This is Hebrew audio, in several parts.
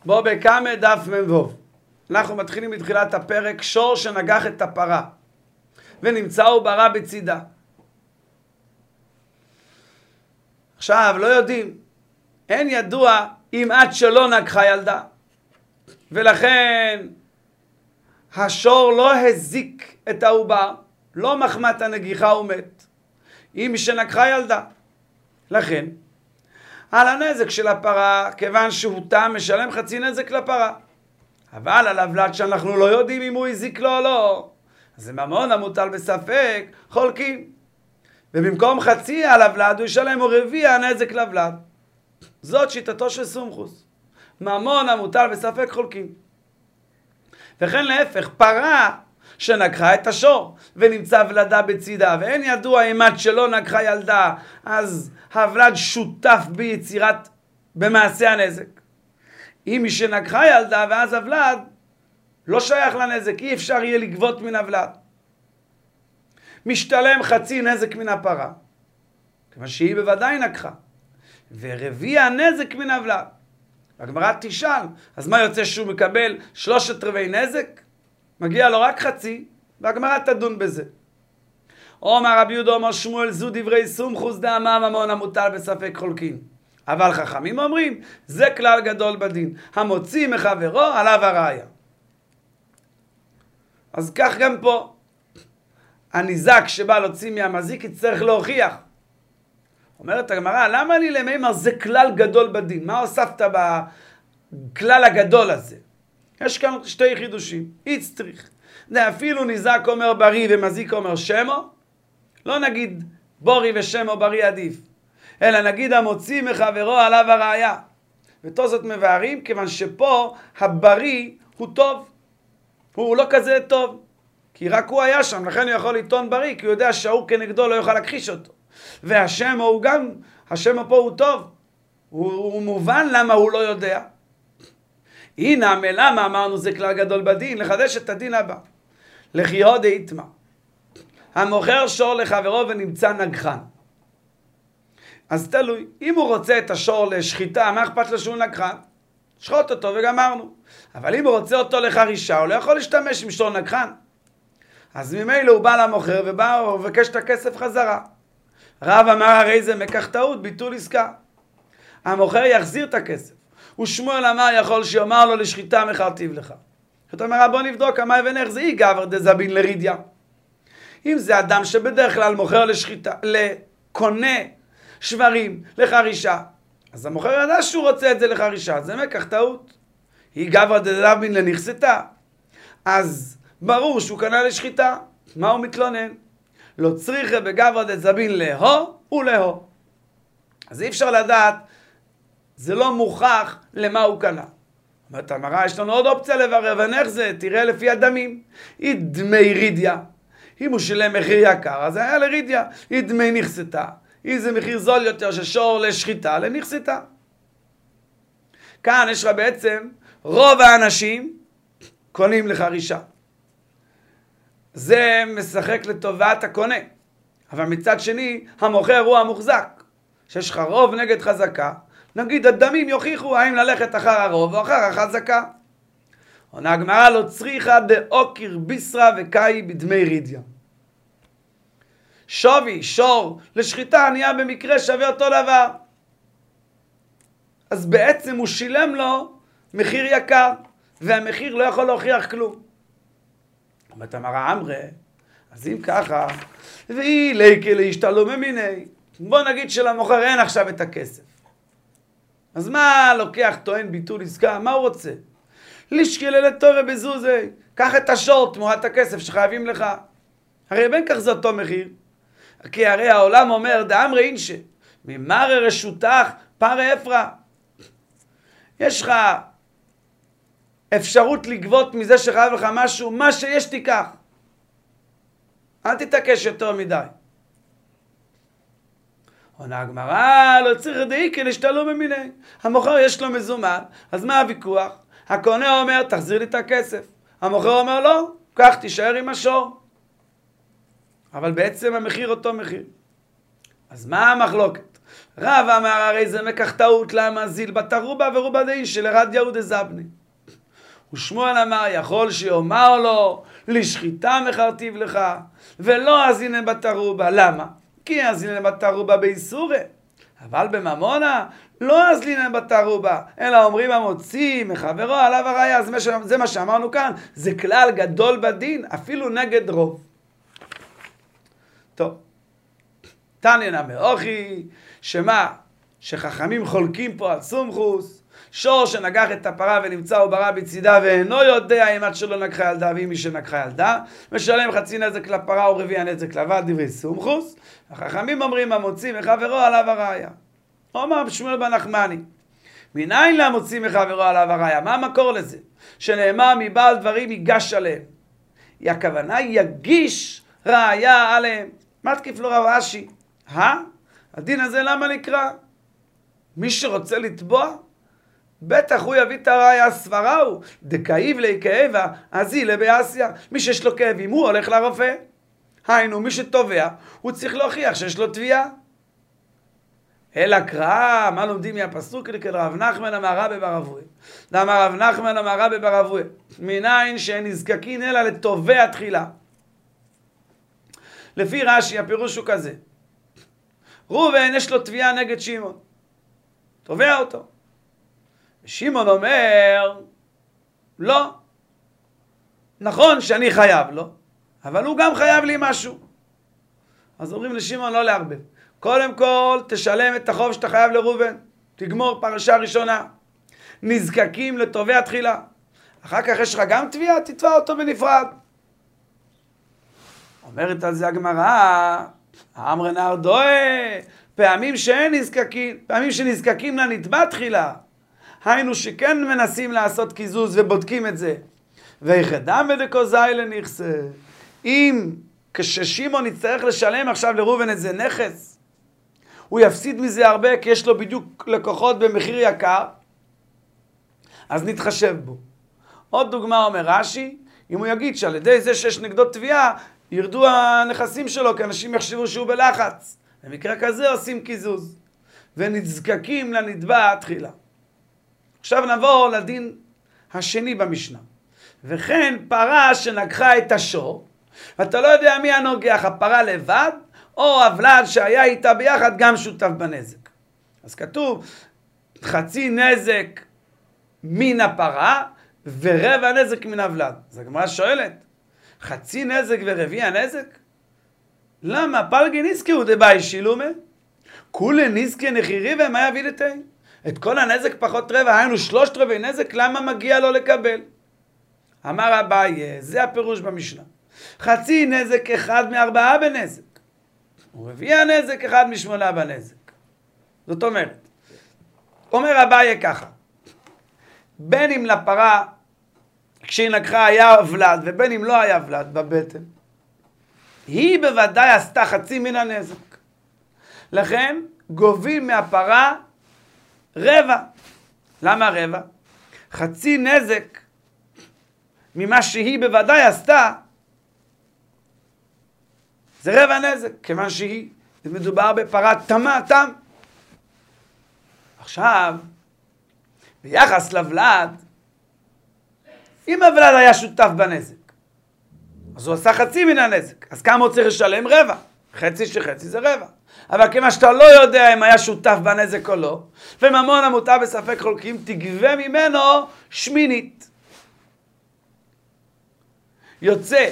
בוא בקמא דף מ"ו. אנחנו מתחילים מתחילת הפרק, שור שנגח את הפרה ונמצא עוברה בצידה. עכשיו לא יודעים, אין ידוע אם עד שלא נגחה ילדה, ולכן השור לא הזיק את העובר, לא מחמת הנגיחה הוא מת, אם שנגחה ילדה. לכן על הנזק של הפרה, כיוון שהוא תם, משלם חצי נזק לפרה. אבל על הוולד שאנחנו לא יודעים אם הוא הזיק לו או לא, אז זה ממון המוטל בספק, חולקים. ובמקום חצי על הוולד הוא ישלם או רביע הנזק לוולד. זאת שיטתו של סומכוס. ממון המוטל בספק, חולקים. וכן להפך, פרה שנגחה את השור ונמצא ולדה בצידה, ואין ידוע אם עד שלא נגחה ילדה, אז הוולד שותף ביצירת, במעשה הנזק. אם מי שנגחה ילדה ואז הוולד לא שייך לנזק, אי אפשר יהיה לגבות מן הוולד. משתלם חצי נזק מן הפרה, כיוון שהיא בוודאי נגחה, ורביע הנזק מן הוולד. הגמרא תשאל, אז מה יוצא שהוא מקבל 3/4 נזק? מגיע לו רק חצי, והגמרא תדון בזה. אומר רבי יהודה אומר שמואל, זו דברי סומכוס דאמר ממון המוטל בספק, חולקים. אבל חכמים אומרים, זה כלל גדול בדין, המוציא מחברו עליו הראיה. אז כך גם פה, הניזק שבא להוציא מהמזיק יצטרך להוכיח. אומרת הגמרא, למה אני למימר זה כלל גדול בדין? מה הוספת בכלל הגדול הזה? יש כאן שתי חידושים. יצטריך. זה אפילו ניזק אומר בריא ומזיק אומר שמו, לא נגיד בורי ושמו בריא עדיף, אלא נגיד המוציא מחברו עליו הראיה. ותוספות מבארים, כיוון שפה הבריא הוא טוב, הוא לא כזה טוב, כי רק הוא היה שם, לכן הוא יכול לטעון בריא, כי הוא יודע שההוא כנגדו לא יוכל להכחיש אותו. והשמו הוא גם, השמו פה הוא טוב, הוא מובן למה הוא לא יודע. הנה למה אמרנו זה כלל גדול בדין, לחדש את הדין הבא. לחיהו דאיתמר, המוכר שור לחברו ונמצא נגחן. אז תלוי, אם הוא רוצה את השור לשחיטה, מה אכפת לו שהוא נגחן? שחוט אותו וגמרנו. אבל אם הוא רוצה אותו לחרישה, הוא לא יכול להשתמש עם שור נגחן. אז ממילא הוא בא למוכר ובא ובקש את הכסף חזרה. רב אמר הרי זה מקח טעות, ביטול עסקה. המוכר יחזיר את הכסף. ושמואל אמר יכול שיאמר לו לשחיטה מכרתיו לך. אתה אומר בוא נבדוק כמה אבן זה אי גבר דזבין לרידיה. אם זה אדם שבדרך כלל מוכר לשחיטה, לקונה שברים לחרישה, אז המוכר ידע שהוא רוצה את זה לחרישה, זה מקח טעות. היא גבר דזבין לנכסתה. אז ברור שהוא קנה לשחיטה. מה הוא מתלונן? לא צריכה בגבר דזבין להו ולהו. אז אי אפשר לדעת, זה לא מוכח למה הוא קנה. אומרת המראה, יש לנו עוד אופציה לברר, ונך זה, תראה לפי הדמים. היא דמי רידיה. אם הוא שילם מחיר יקר, אז היה לרידיה. היא דמי נכסתה. היא זה מחיר זול יותר ששור לשחיטה לנכסתה. כאן יש לך בעצם, רוב האנשים קונים לחרישה. זה משחק לטובת הקונה. אבל מצד שני, המוכר הוא המוחזק. שיש לך רוב נגד חזקה, נגיד הדמים יוכיחו האם ללכת אחר הרוב או אחר החזקה. עונה הגמרא לא צריכה דאוקיר ביסרא וקאי בדמי רידיה. שווי שור לשחיטה נהיה במקרה שווה אותו דבר. אז בעצם הוא שילם לו מחיר יקר, והמחיר לא יכול להוכיח כלום. אומרת המרא אמרי, אז אם ככה, ואי ליקי להשתלו ממיני, בוא נגיד שלמוכר אין עכשיו את הכסף. אז מה לוקח טוען ביטול עסקה? מה הוא רוצה? לשקילה לתורה בזוזי, קח את השור תמורת הכסף שחייבים לך. הרי בין כך זה אותו מחיר. כי הרי העולם אומר, דאמרי אינשה, ממרא רשותך פרא אפרא. יש לך אפשרות לגבות מזה שחייב לך משהו, מה שיש תיקח. אל תתעקש יותר מדי. עונה הגמרא, לא צריך דאיקי להשתלו ממיני. המוכר יש לו מזומן, אז מה הוויכוח? הקונה אומר, תחזיר לי את הכסף. המוכר אומר, לא, קח, תישאר עם השור. אבל בעצם המחיר אותו מחיר. אז מה המחלוקת? רב אמר הרי זה מקח טעות, למה זיל בתרובה ורובה דאי שלרד יהודה זבני. ושמואל אמר יכול שיאמר לו לשחיטה מחרטיב לך ולא אזינן בתרובה. למה? כי אזינן בתרובה באיסורי, אבל בממונה לא אזינן בתרובה, אלא אומרים המוציא מחברו עליו הראיה. זה מה שאמרנו כאן, זה כלל גדול בדין אפילו נגד רוב. טוב, תניא מאוכי, שמה? שחכמים חולקים פה על סומכוס, שור שנגח את הפרה ונמצא עוברה בצידה ואינו יודע אם עד שלא נגחה ילדה, ואם מי שנגחה ילדה משלם חצי נזק לפרה או רביע נזק לבד, דברי סומכוס. החכמים אומרים המוציא מחברו עליו הראיה. אומר שמואל בן נחמני, מניין למוציא מחברו עליו הראיה? מה המקור לזה? שנאמר מבעל דברים ייגש עליהם. הכוונה יגיש ראיה עליהם. מה תקיף לו רב אשי? הדין הזה למה נקרא? מי שרוצה לתבוע, בטח הוא יביא את הראיה הסברה הוא. דכאיב לי כאבה, אזילה באסיה. מי שיש לו כאבים הוא הולך לרופא. היינו, מי שתובע, הוא צריך להוכיח שיש לו תביעה. אלא קרא, מה לומדים מהפסוק? רב נחמן אמר רבי בר אבויה. אמר רב נחמן אמר רבי בר אבויה, מניין שאין נזקקין אלא לתובע תחילה. לפי רש"י הפירוש הוא כזה, ראובן יש לו תביעה נגד שמעון, תובע אותו. שמעון אומר, לא, נכון שאני חייב לו, אבל הוא גם חייב לי משהו. אז אומרים לשמעון לא להרבה. קודם כל תשלם את החוב שאתה חייב לראובן, תגמור פרשה ראשונה. נזקקים לתובע תחילה. אחר כך יש לך גם תביעה, תתבע אותו בנפרד. אומרת על זה הגמרא, אמר נהר דואה, פעמים שאין נזקקים, פעמים שנזקקים לנתבע תחילה. היינו שכן מנסים לעשות קיזוז ובודקים את זה. ויחדם בדקוזאי לנכסה. אם כששמעון יצטרך לשלם עכשיו לראובן את זה נכס, הוא יפסיד מזה הרבה כי יש לו בדיוק לקוחות במחיר יקר, אז נתחשב בו. עוד דוגמה אומר רש"י, אם הוא יגיד שעל ידי זה שיש נגדו תביעה, ירדו הנכסים שלו, כי אנשים יחשבו שהוא בלחץ. במקרה כזה עושים קיזוז, ונזקקים לנתבע תחילה. עכשיו נעבור לדין השני במשנה. וכן פרה שנגחה את השור, ואתה לא יודע מי הנוגח, הפרה לבד, או הוולד שהיה איתה ביחד גם שותף בנזק. אז כתוב, חצי נזק מן הפרה, ורבע נזק מן הוולד. אז הגמרא שואלת, חצי נזק ורביע נזק? למה? פלגי נזקהו דבאי שילומה? כולי נזקי נחירי ומה יביא לתאי? את כל הנזק פחות רבע, היינו 3/4 נזק, למה מגיע לו לקבל? אמר אביי, זה הפירוש במשנה. חצי נזק 1 מ4 בנזק, ורביע נזק 1 מ8 בנזק. זאת אומרת, אומר אביי ככה, בין אם לפרה כשהיא נגחה היה ולד, ובין אם לא היה ולד בבטן, היא בוודאי עשתה חצי מן הנזק. לכן גובים מהפרה רבע. למה רבע? חצי נזק ממה שהיא בוודאי עשתה, זה רבע נזק, כיוון שהיא מדובר בפרה תמה, תם. עכשיו, ביחס לוולד, אם הוולד היה שותף בנזק, אז הוא עשה חצי מן הנזק. אז כמה הוא צריך לשלם? רבע. חצי שחצי זה רבע. אבל כמה שאתה לא יודע אם היה שותף בנזק או לא, וממון המוטה בספק חולקים, תגבה ממנו שמינית. יוצא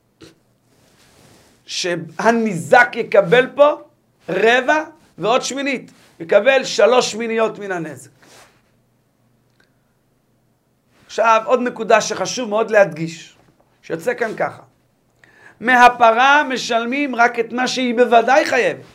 שהניזק יקבל פה רבע ועוד שמינית. יקבל 3 שמיניות מן הנזק. עכשיו עוד נקודה שחשוב מאוד להדגיש, שיוצא כאן ככה. מהפרה משלמים רק את מה שהיא בוודאי חייבת.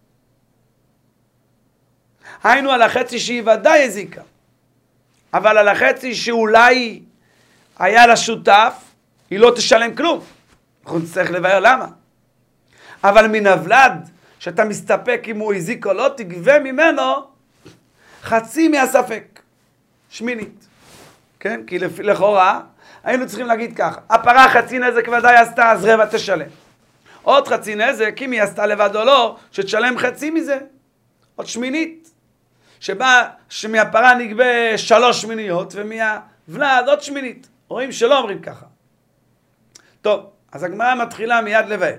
היינו על החצי שהיא ודאי הזיקה. אבל על החצי שאולי היה לה שותף, היא לא תשלם כלום. אנחנו נצטרך לבאר למה. אבל מן הוולד, שאתה מסתפק אם הוא הזיק או לא, תגבה ממנו חצי מהספק. שמינית. כן? כי לכאורה היינו צריכים להגיד ככה, הפרה חצי נזק ודאי עשתה, אז רבע תשלם. עוד חצי נזק, אם היא עשתה לבד או לא, שתשלם חצי מזה. עוד שמינית, שמהפרה נגבה 3 שמיניות, ומהוולד עוד שמינית. רואים שלא אומרים ככה. טוב, אז הגמרא מתחילה מיד לבאר.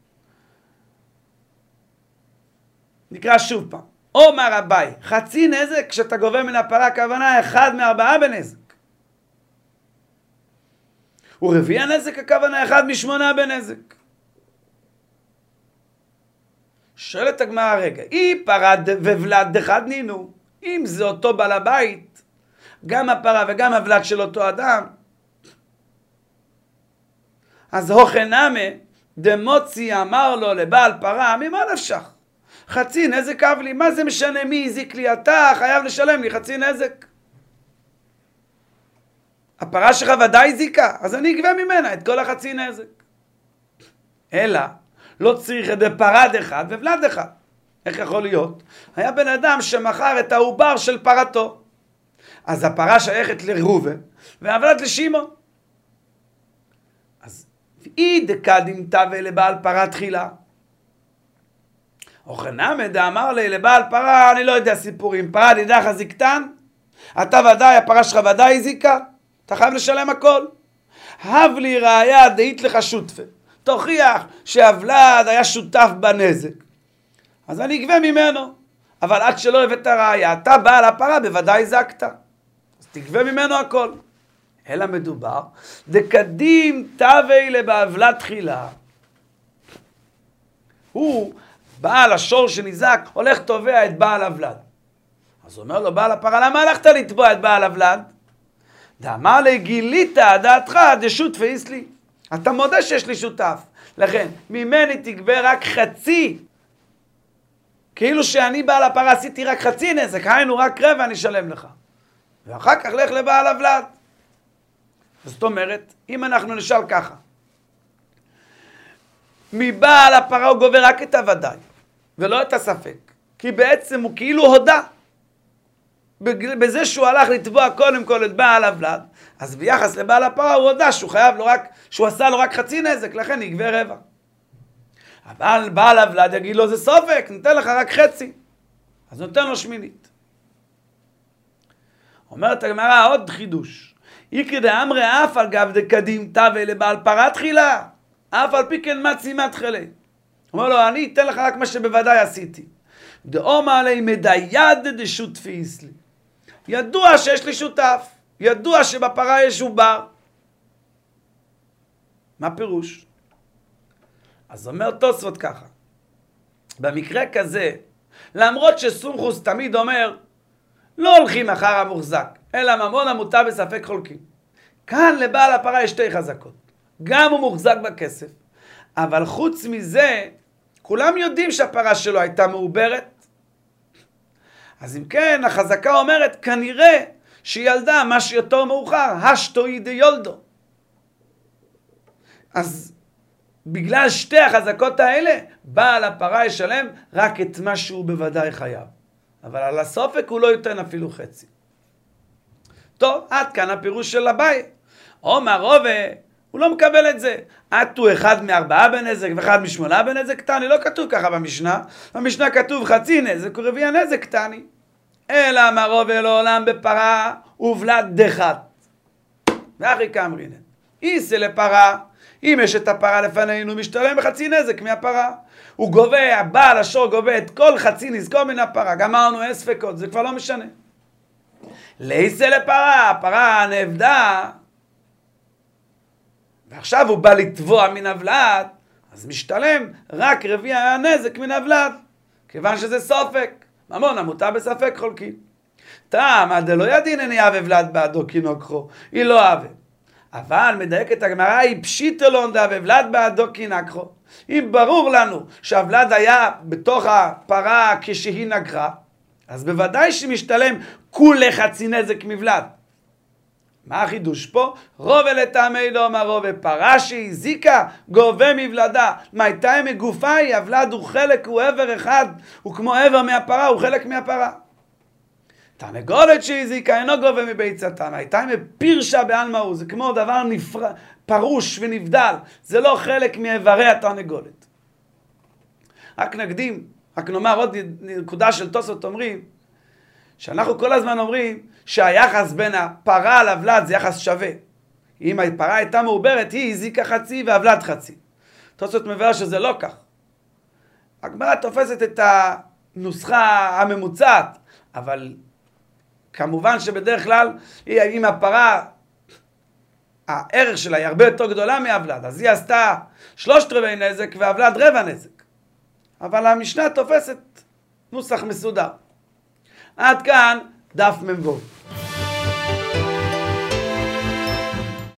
נקרא שוב פעם. אומר אביי, חצי נזק כשאתה גובה מן הפרה, הכוונה 1 מ4 בנזק. ורביע הנזק הכוונה 1 מ8 בנזק. שואלת הגמרא רגע, אי פרה וולד אחד נינו, אם זה אותו בעל הבית, גם הפרה וגם הוולד של אותו אדם, אז הוכנמה דמוצי אמר לו לבעל פרה, ממה נפשך? חצי נזק אב לי, מה זה משנה מי הזיק לי? אתה חייב לשלם לי חצי נזק. הפרה שלך ודאי זיקה, אז אני אגבה ממנה את כל החצי נזק. אלא, לא צריך את פרד אחד וולד אחד. איך יכול להיות? היה בן אדם שמכר את העובר של פרתו. אז הפרה שייכת לראובן, והוולד לשמעון. אז אי דקדים תווה לבעל פרה תחילה. אוכנמה דאמר לי לבעל פרה, אני לא יודע סיפורים, פרה דידך זיקתן, אתה ודאי, הפרה שלך ודאי זיקה, אתה חייב לשלם הכל. הב לי ראיה דאית לך שותפה, תוכיח שהוולד היה שותף בנזק, אז אני אגבה ממנו. אבל עד שלא הבאת ראיה, אתה בעל הפרה בוודאי זקת, אז תגבה ממנו הכל. אלא מדובר דקדים תווה לבעוולד תחילה, הוא בעל השור שנזק, הולך תובע את בעל הוולד. אז אומר לו בעל הפרה, למה הלכת לתבוע את בעל הוולד? דאמר לי, גילית דעתך דשותפה איסלי. אתה מודה שיש לי שותף, לכן ממני תגבה רק חצי, כאילו שאני בעל הפרה עשיתי רק חצי נזק, היינו רק רבע, אני אשלם לך, ואחר כך לך לבעל הוולד. זאת אומרת, אם אנחנו נשאל ככה, מבעל הפרה הוא גובה רק את הוודאי, ולא את הספק, כי בעצם הוא כאילו הודה בזה שהוא הלך לתבוע קודם כל את בעל הוולד, אז ביחס לבעל הפרה הוא הודה שהוא חייב לו רק, שהוא עשה לו רק חצי נזק, לכן יגבה רבע. אבל בעל הוולד יגיד לו, זה סופק, נותן לך רק חצי, אז נותן לו שמינית. אומרת הגמרא עוד חידוש, איקרא דאמרי אף על גב דקדים תווה לבעל פרה תחילה, אף על פי כן מצי מתחלה. אומר לו, אני אתן לך רק מה שבוודאי עשיתי. דאומר עלי מדייד דשותפי איסלי. ידוע שיש לי שותף, ידוע שבפרה יש עובר. מה פירוש? אז אומר תוספות ככה, במקרה כזה, למרות שסומכוס תמיד אומר, לא הולכים אחר המוחזק, אלא ממון המוטה בספק חולקים. כאן לבעל הפרה יש 2 חזקות. גם הוא מוחזק בכסף, אבל חוץ מזה, כולם יודעים שהפרה שלו הייתה מעוברת. אז אם כן, החזקה אומרת, כנראה שהיא ילדה מה שיותר מאוחר, השתוי דיולדו. אז בגלל 2 החזקות האלה, בעל הפרה ישלם רק את מה שהוא בוודאי חייב. אבל על הסופק הוא לא ייתן אפילו חצי. טוב, עד כאן הפירוש של אביי. אומר רובה, הוא לא מקבל את זה. עטו 1 מ4 בנזק ו1 מ8 בנזק קטני. לא כתוב ככה במשנה. במשנה כתוב חצי נזק ורביע נזק קטני. אלא אמר רובה לעולם בפרה ובלד דחת. ואחי כאמרינן. איסה לפרה. אם יש את הפרה לפנינו, משתלם בחצי נזק מהפרה. הוא גובה, בעל השור גובה את כל חצי נזקו מן הפרה. גמרנו אין ספקות, זה כבר לא משנה. לאיסה לפרה, הפרה נאבדה. ועכשיו הוא בא לתבוע מן הוולד, אז משתלם רק רביע הנזק מן הוולד, כיוון שזה סופק. ממון המוטה בספק חולקים. טעם, דלא ידין אני אהבה ולד בעדו כי נוקחו, היא לא אהבה. אבל מדייקת הגמרא היא פשיטא לא דהווה ולד בעדו כי נקחו. אם ברור לנו שהוולד היה בתוך הפרה כשהיא נגרה, אז בוודאי שמשתלם כולי חצי נזק מבלד. מה החידוש פה? רובה לטעמי לא אמר רובה, פרה שהזיקה גובה מבלדה. מה הייתה מגופה היא? הוולד הוא חלק, הוא עבר אחד, הוא כמו עבר מהפרה, הוא חלק מהפרה. תרנגולת שהזיקה אינו גובה מביצתה. מה הייתה מפירשה בעלמא הוא, זה כמו דבר פרוש ונבדל, זה לא חלק מאיברי התרנגולת. רק נקדים, רק נאמר עוד נקודה של תוספות, אומרים שאנחנו כל הזמן אומרים שהיחס בין הפרה לוולד זה יחס שווה. אם הפרה הייתה מעוברת, היא הזיקה חצי והוולד חצי. תוספות מבאר שזה לא כך. הגמרא תופסת את הנוסחה הממוצעת, אבל כמובן שבדרך כלל, אם הפרה, הערך שלה היא הרבה יותר גדולה מהוולד, אז היא עשתה 3/4 נזק והוולד 1/4 נזק. אבל המשנה תופסת נוסח מסודר. עד כאן דף מ"ו.